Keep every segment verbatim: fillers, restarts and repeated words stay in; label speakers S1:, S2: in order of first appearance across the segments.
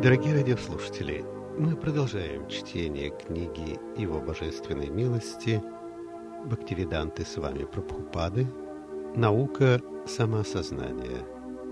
S1: Дорогие радиослушатели, мы продолжаем чтение книги Его Божественной милости Бхактивиданты Свами Прабхупады «Наука самоосознания».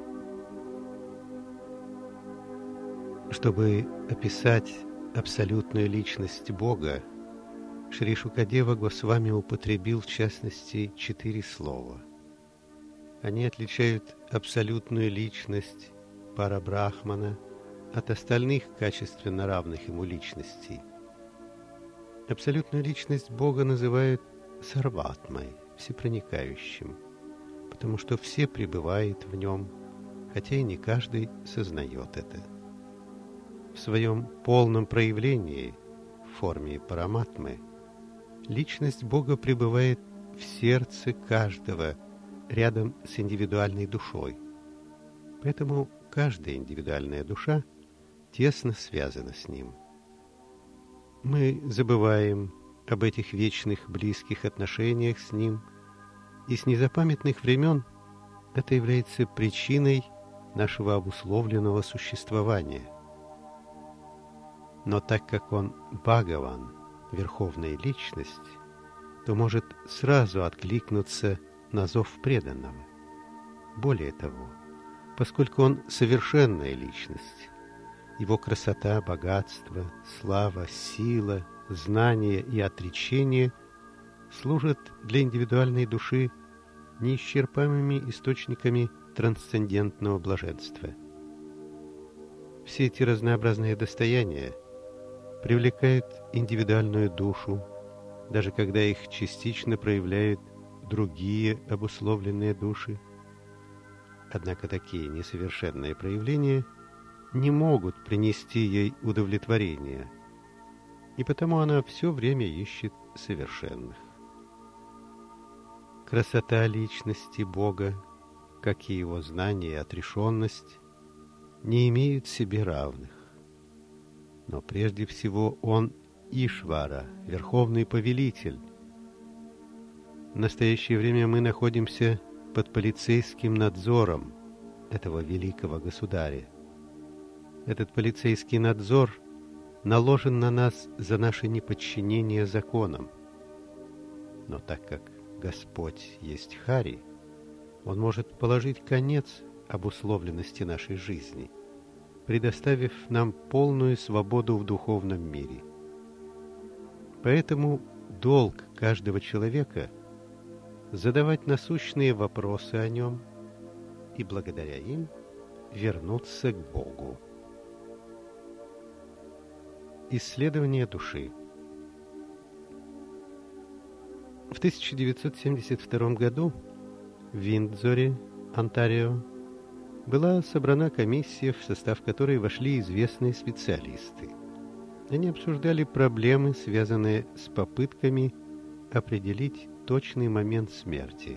S1: Чтобы описать абсолютную личность Бога, Шри Шукадева Госвами употребил в частности четыре слова. Они отличают абсолютную личность Парабрахмана от остальных качественно равных ему личностей. Абсолютную личность Бога называют сарватмой, всепроникающим, потому что все пребывают в нем, хотя и не каждый сознает это. В своем полном проявлении, в форме параматмы, личность Бога пребывает в сердце каждого, рядом с индивидуальной душой. Поэтому каждая индивидуальная душа тесно связана с Ним. Мы забываем об этих вечных близких отношениях с Ним, и с незапамятных времен это является причиной нашего обусловленного существования. Но так как Он Бхагаван, Верховная Личность, то может сразу откликнуться на зов преданного. Более того, поскольку Он совершенная Личность, Его красота, богатство, слава, сила, знание и отречение служат для индивидуальной души неисчерпаемыми источниками трансцендентного блаженства. Все эти разнообразные достояния привлекают индивидуальную душу, даже когда их частично проявляют другие обусловленные души. Однако такие несовершенные проявления не могут принести ей удовлетворения, и потому она все время ищет совершенных. Красота личности Бога, как и Его знание и отрешенность, не имеют себе равных. Но прежде всего Он Ишвара, Верховный Повелитель. В настоящее время мы находимся под полицейским надзором этого великого государя. Этот полицейский надзор наложен на нас за наше неподчинение законам. Но так как Господь есть Хари, Он может положить конец обусловленности нашей жизни, предоставив нам полную свободу в духовном мире. Поэтому долг каждого человека — задавать насущные вопросы о нем и благодаря им вернуться к Богу. Исследование души. В тысяча девятьсот семьдесят втором году в Виндзоре, Онтарио, была собрана комиссия, в состав которой вошли известные специалисты. Они обсуждали проблемы, связанные с попытками определить точный момент смерти.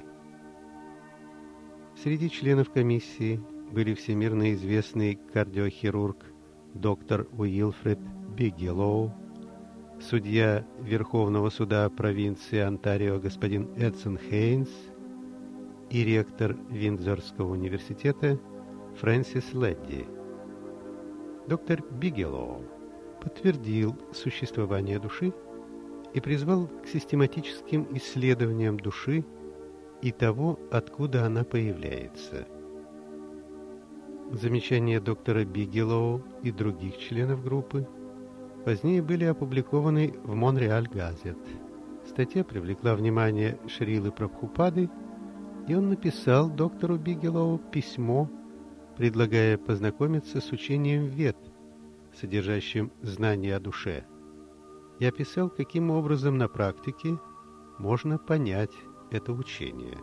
S1: Среди членов комиссии были всемирно известный кардиохирург доктор Уилфред Бигелоу, судья Верховного суда провинции Онтарио господин Эдсон Хейнс и ректор Виндзорского университета Фрэнсис Ледди. Доктор Бигелоу подтвердил существование души и призвал к систематическим исследованиям души и того, откуда она появляется. Замечания доктора Бигелоу и других членов группы позднее были опубликованы в Монреаль Газет. Статья привлекла внимание Шрилы Прабхупады, и он написал доктору Бигелоу письмо, предлагая познакомиться с учением Вед, содержащим знания о душе, и описал, каким образом на практике можно понять это учение.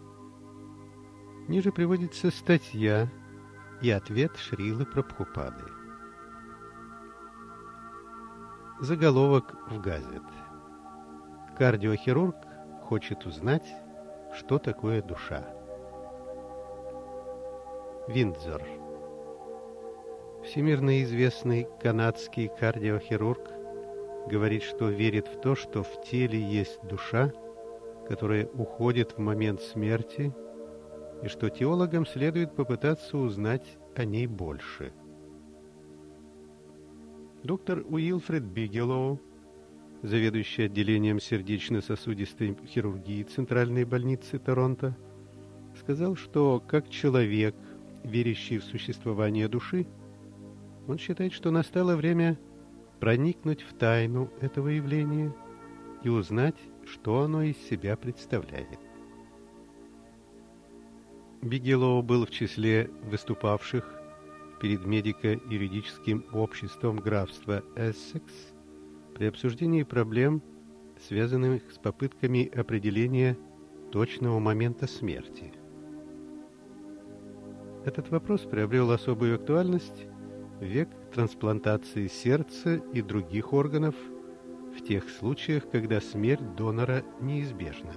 S1: Ниже приводится статья и ответ Шрилы Прабхупады. Заголовок в газет. Кардиохирург хочет узнать, что такое душа. Виндзор. Всемирно известный канадский кардиохирург говорит, что верит в то, что в теле есть душа, которая уходит в момент смерти, и что теологам следует попытаться узнать о ней больше. Доктор Уилфред Бигелоу, заведующий отделением сердечно-сосудистой хирургии Центральной больницы Торонто, сказал, что как человек, верящий в существование души, он считает, что настало время проникнуть в тайну этого явления и узнать, что оно из себя представляет. Бигелоу был в числе выступавших перед медико-юридическим обществом графства Эссекс при обсуждении проблем, связанных с попытками определения точного момента смерти. Этот вопрос приобрел особую актуальность в век трансплантации сердца и других органов в тех случаях, когда смерть донора неизбежна.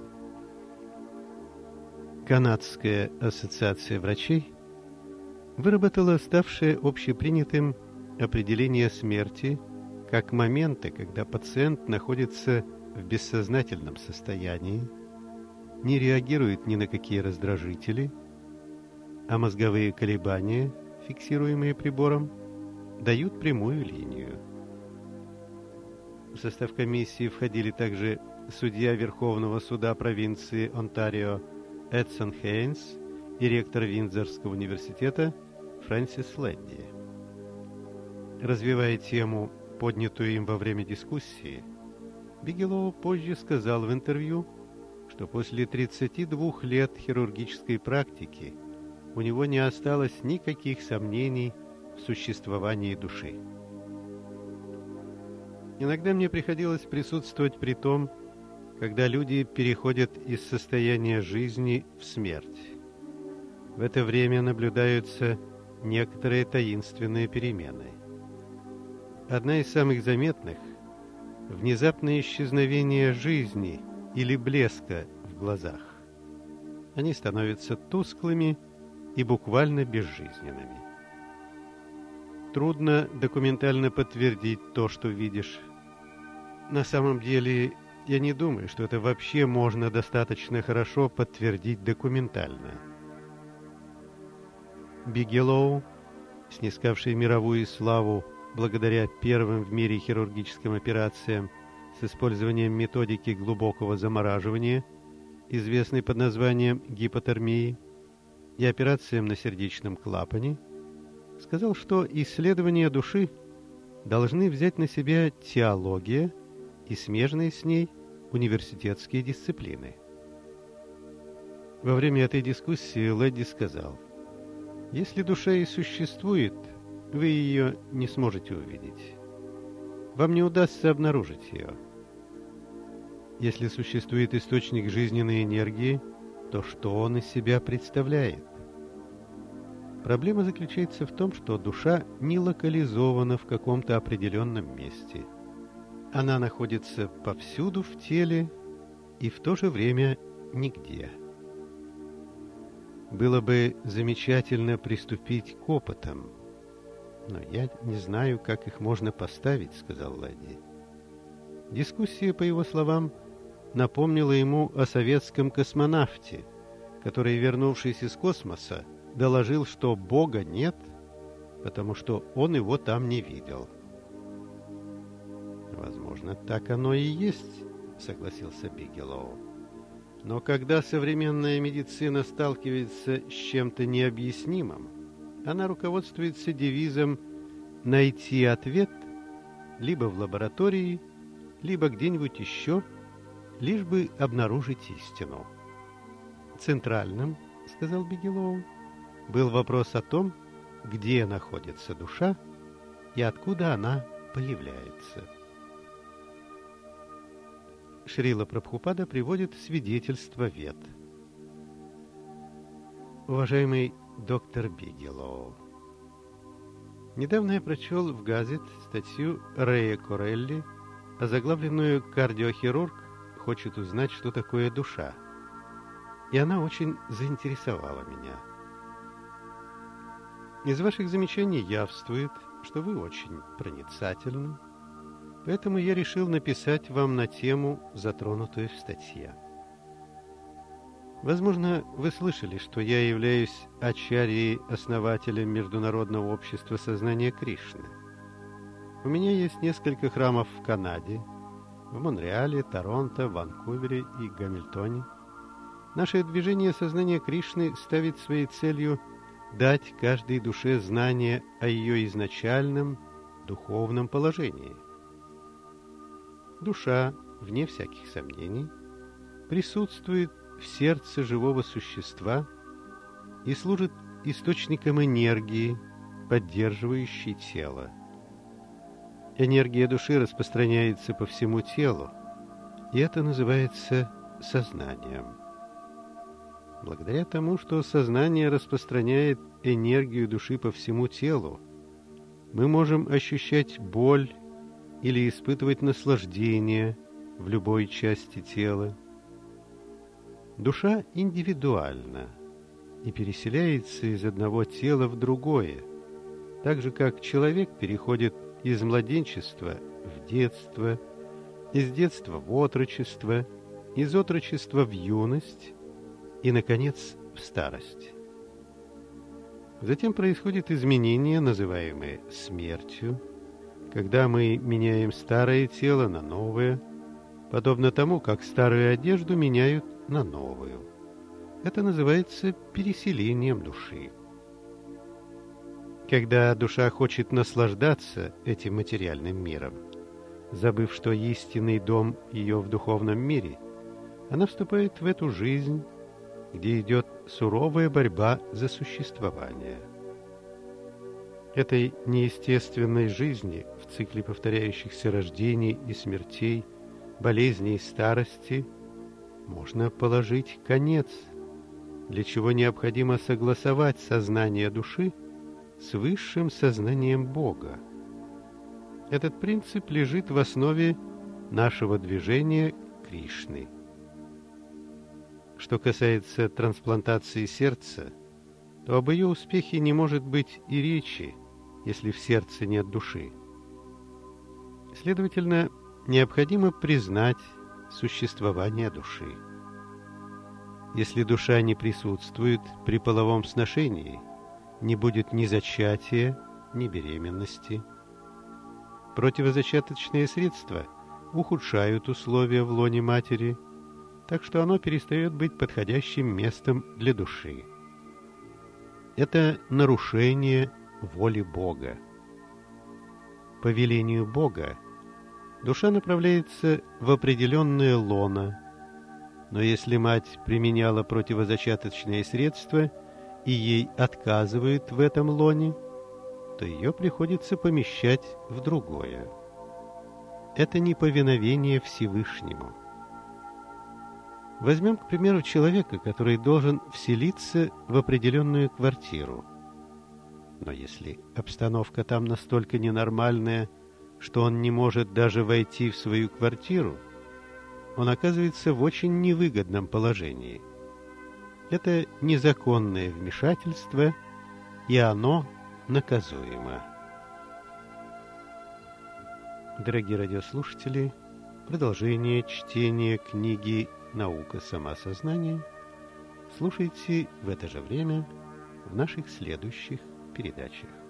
S1: Канадская ассоциация врачей выработала ставшее общепринятым определение смерти как момента, когда пациент находится в бессознательном состоянии, не реагирует ни на какие раздражители, а мозговые колебания, фиксируемые прибором, дают прямую линию. В состав комиссии входили также судья Верховного суда провинции Онтарио Эдсон Хейнс и ректор Виндзорского университета Фрэнсис Лэдди. Развивая тему, поднятую им во время дискуссии, Бигелоу позже сказал в интервью, что после тридцати двух лет хирургической практики у него не осталось никаких сомнений в существовании души. Иногда мне приходилось присутствовать при том, когда люди переходят из состояния жизни в смерть. В это время наблюдаются некоторые таинственные перемены. Одна из самых заметных – внезапное исчезновение жизни или блеска в глазах. Они становятся тусклыми и буквально безжизненными. Трудно документально подтвердить то, что видишь. На самом деле, я не думаю, что это вообще можно достаточно хорошо подтвердить документально. Бигелоу, снискавший мировую славу благодаря первым в мире хирургическим операциям с использованием методики глубокого замораживания, известной под названием гипотермии, и операциям на сердечном клапане, сказал, что исследования души должны взять на себя теология и смежные с ней университетские дисциплины. Во время этой дискуссии Лэдди сказал: «Если душа и существует, вы ее не сможете увидеть. Вам не удастся обнаружить ее. Если существует источник жизненной энергии, то что он из себя представляет? Проблема заключается в том, что душа не локализована в каком-то определенном месте. Она находится повсюду в теле и в то же время нигде. Было бы замечательно приступить к опытам, но я не знаю, как их можно поставить», — сказал Лэдди. Дискуссия, по его словам, напомнила ему о советском космонавте, который, вернувшись из космоса, доложил, что Бога нет, потому что он его там не видел. «Возможно, так оно и есть», — согласился Бигелоу. «Но когда современная медицина сталкивается с чем-то необъяснимым, она руководствуется девизом «найти ответ» либо в лаборатории, либо где-нибудь еще, лишь бы обнаружить истину. Центральным, — сказал Бигелоу, — был вопрос о том, где находится душа и откуда она появляется. Шрила Прабхупада приводит свидетельство Вед. Уважаемый доктор Бигелоу, недавно я прочел в газет статью Рэя Корелли, озаглавленную «Кардиохирург хочет узнать, что такое душа», и она очень заинтересовала меня. Из ваших замечаний явствует, что вы очень проницательны, поэтому я решил написать вам на тему, затронутую в статье. Возможно, вы слышали, что я являюсь ачарьей, основателем Международного общества сознания Кришны. У меня есть несколько храмов в Канаде, в Монреале, Торонто, Ванкувере и Гамильтоне. Наше движение сознания Кришны ставит своей целью дать каждой душе знание о ее изначальном духовном положении. Душа, вне всяких сомнений, присутствует в сердце живого существа и служит источником энергии, поддерживающей тело. Энергия души распространяется по всему телу, и это называется сознанием. Благодаря тому, что сознание распространяет энергию души по всему телу, мы можем ощущать боль или испытывать наслаждение в любой части тела. Душа индивидуальна и переселяется из одного тела в другое, так же, как человек переходит из младенчества в детство, из детства в отрочество, из отрочества в юность и, наконец, в старость. Затем происходит изменение, называемое смертью, когда мы меняем старое тело на новое, подобно тому, как старую одежду меняют на новую. Это называется переселением души. Когда душа хочет наслаждаться этим материальным миром, забыв, что истинный дом ее в духовном мире, она вступает в эту жизнь, где идет суровая борьба за существование. Этой неестественной жизни в цикле повторяющихся рождений и смертей, болезней и старости можно положить конец, для чего необходимо согласовать сознание души с высшим сознанием Бога. Этот принцип лежит в основе нашего движения Кришны. Что касается трансплантации сердца, то об ее успехе не может быть и речи, если в сердце нет души. Следовательно, необходимо признать существование души. Если душа не присутствует при половом сношении, не будет ни зачатия, ни беременности. Противозачаточные средства ухудшают условия в лоне матери, так что оно перестает быть подходящим местом для души. Это нарушение воли Бога. По велению Бога душа направляется в определенное лоно, но если мать применяла противозачаточные средства и ей отказывают в этом лоне, то ее приходится помещать в другое. Это неповиновение Всевышнему. Возьмем, к примеру, человека, который должен вселиться в определенную квартиру. Но если обстановка там настолько ненормальная, что он не может даже войти в свою квартиру, он оказывается в очень невыгодном положении. Это незаконное вмешательство, и оно наказуемо. Дорогие радиослушатели, продолжение чтения книги «Наука самосознания» слушайте в это же время в наших следующих передачах.